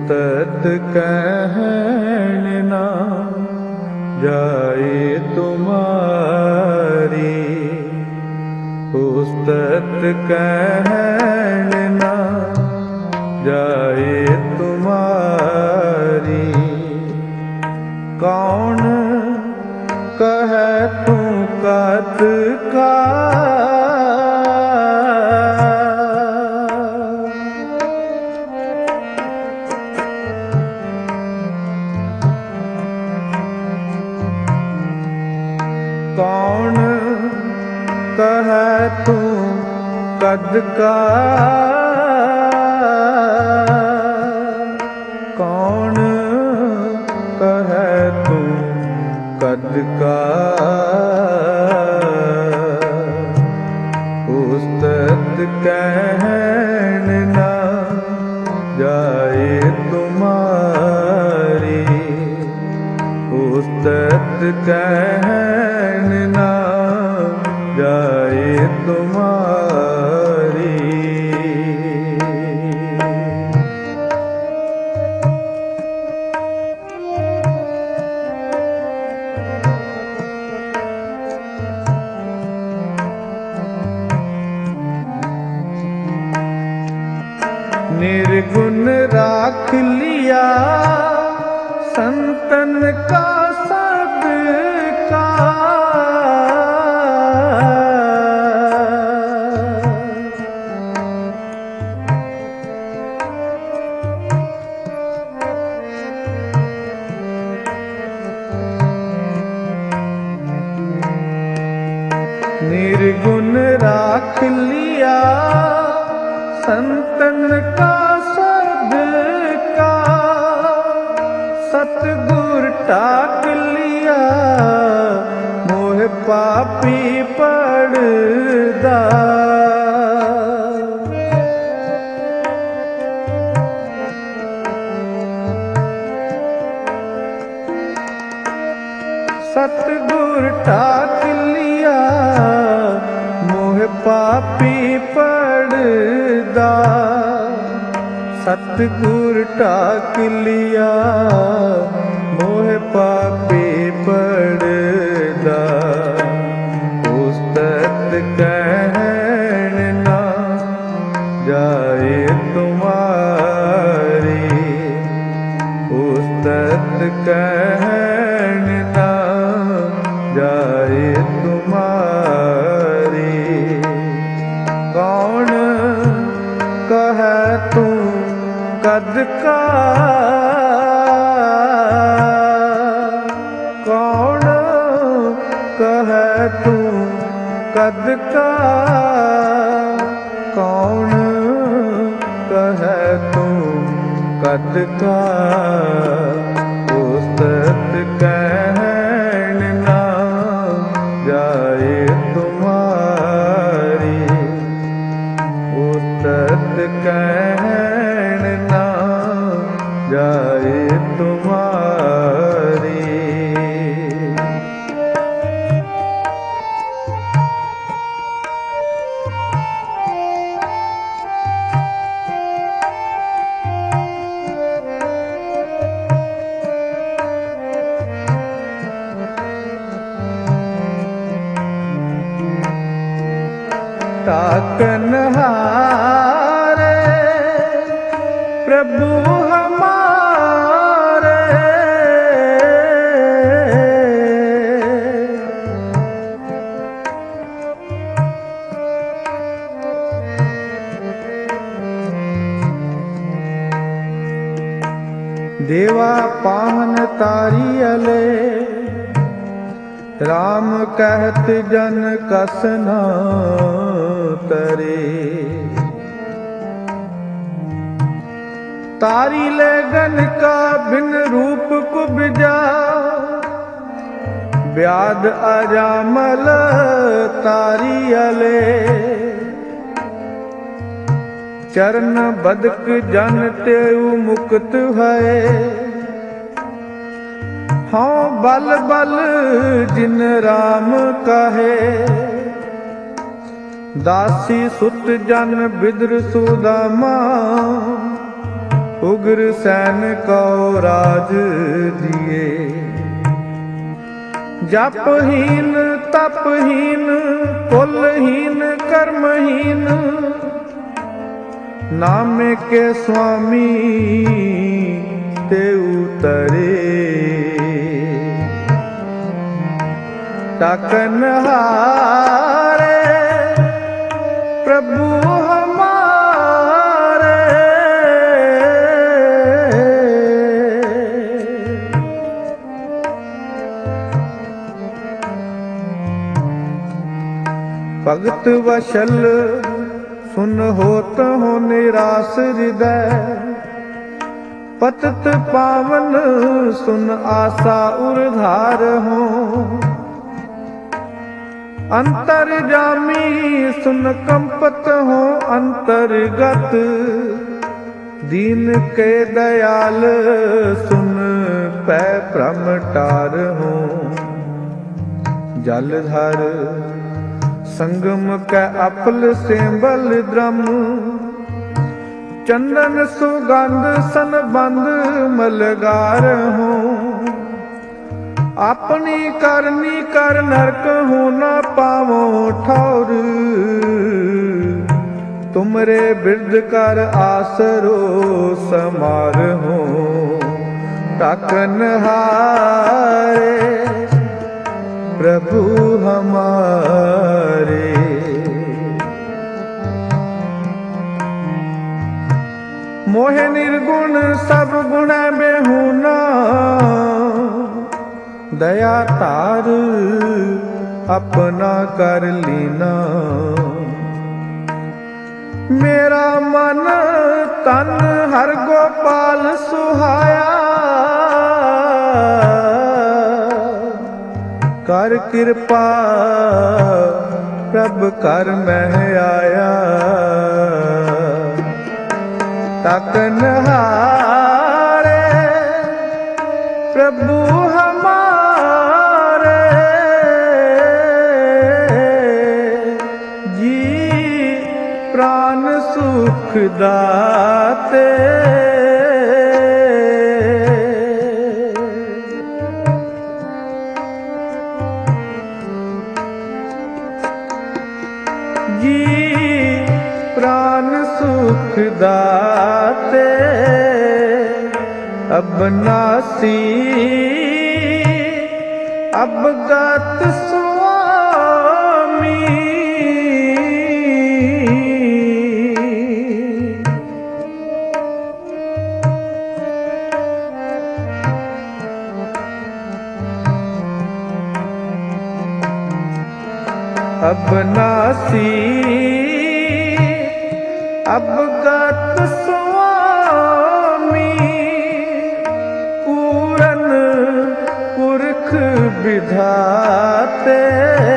उस्तत कहन ना जाए तुम्हारी, उस्तत कहन ना जाए तुम्हारी। कौन कहे तू कद का, कौन कहे तू कद का, कौन कहे तू कद का। उस्तत कहन ना जाए तुम्हारी, उस्तत कहन ना जाए तुम्हारी। निर्गुण राख लिया संतन का सदका, निर्गुण राख लिया संतन का सदका, सतगुर टाक लिया मोह पापी पड़दा। सतगुर टाक लिया मोह पापी पड़दा, सतगुर टाक लिया मोह पापी पड़दा। उस्तत कहन ना जाए तुम्हारी, उस्तत कहन ना जाए तुम्हारी। कौन कहे तू कद का, कौन कहे तू कद का, कौन कहे तू कद का। उस्तत कहन ना जाए तुम्हारी, उस्तत कहन ना जाए तुम्हारी। ताकन हारे प्रभु हमारे, देवा पावन तारियले राम कहत जन कस न तरे। तारी ले गन का भिन्न रूप कुब्जा, ब्याद अजामल तारियले। चरण बदक जन तेऊ मुक्त है, हाँ बल बल जिन राम कहे। दासी सुत जन बिद्र सुदामा, उग्र सैन को राज दिए। जपहीन तपहीन कुलहीन कर्महीन, नामे के स्वामी ते उतरे। टाकन हारे प्रभु हमारे, भगत वशल सुन होत हो निराश हृदय। पतित पावन सुन आशा उर्धार हो। अंतर जामी सुन कंपत हो अंतर्गत। दीन के दयाल सुन पै प्रमटार हो। जलधर संगम कै अपल सेंबल द्रम। चंदन सुगंध सनबंध मलगार हो। अपनी करनी कर नरक हो न पावो ठौर। तुमरे बिरद कर आसरो समार हो। टाकन हारे प्रभु हमारे। मोहे निर्गुण सब गुण बेहुना। दया तार अपना कर लीना। मेरा मन तन हर गोपाल सुहाया। कर कृपा प्रभ कर मैं आया। टाकन हारे प्रभु हमारे। जी प्राण सुख दाते। जी प्राण सुख दाते। अबनासी अबगत स्वामी। अबनासी अबगत स्वामी। पूरन पुरख विधाते।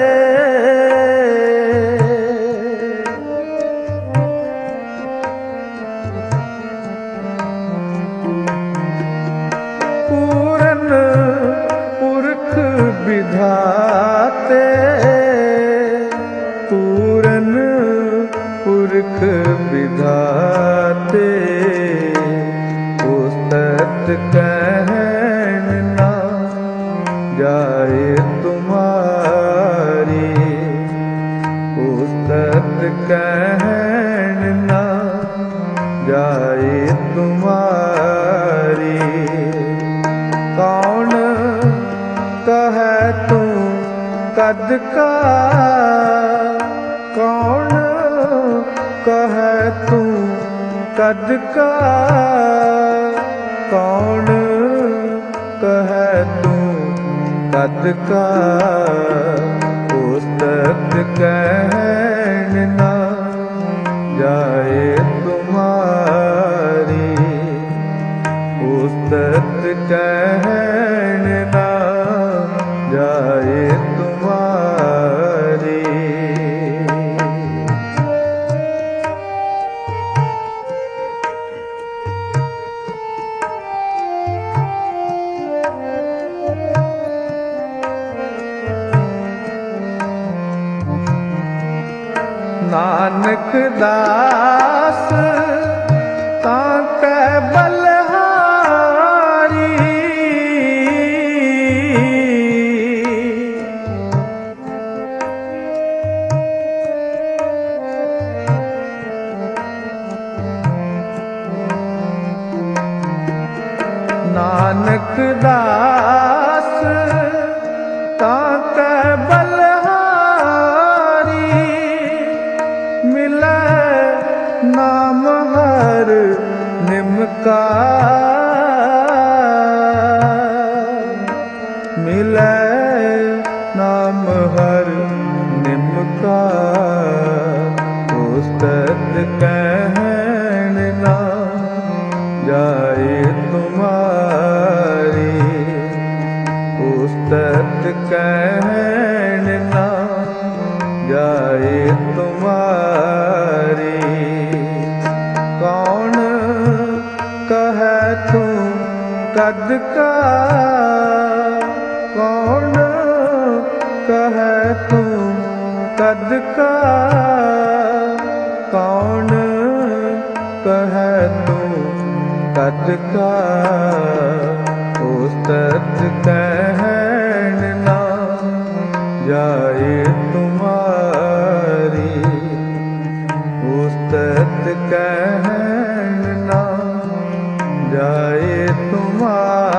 पूरन पुरख विधाते। पूरन पुरख विधाते। उस्तत कहन ना जाए तुम्हारी। उस्तत कहन ना जाए तुम्हारी। कौन कहे तू कद का। कौन कहे तू कद का। कौन कहे तू कद का। उस्तत कहन ना जाए तुम्हारी। उस्तत कहन ना जाए तुम्हारी। नानक दास तां कै बल ਨਾਨਕ ਦਾਸ ਤਾਂ ਕੈ ਬਲਿਹਾਰੀ, ਮਿਲੈ ਨਾਮ ਹਰ ਨਿਮਕਾ, ਮਿਲੈ ਨਾਮ ਹਰ ਨਿਮਕਾ। ਉਸਤਤ ਕਹਿਣ ਨਾ ਜਾਏ ਤੁਮਾਰੀ, ਉਸਤਤ ਕਹਿਣ ਨਾ ਜਾਏ ਤੁਮਾਰੀ। ਕੌਣ ਕਹੈ ਤੂੰ ਕਦ ਕਾ, ਕੌਣ ਕਹੈ ਤੂੰ ਕਦ ਕਾ, ਕੌਣ ਕਹੈ ਤੂੰ ਕਦ ਕਾ। ਉਸਤਤ ਕਹਿਣ ਨਾ ਜਾਏ ਤੁਮਾਰੀ, ਉਸਤਤ ਕਹਿਣ ਨਾ ਜਾਏ ਤੁਮਾਰੀ।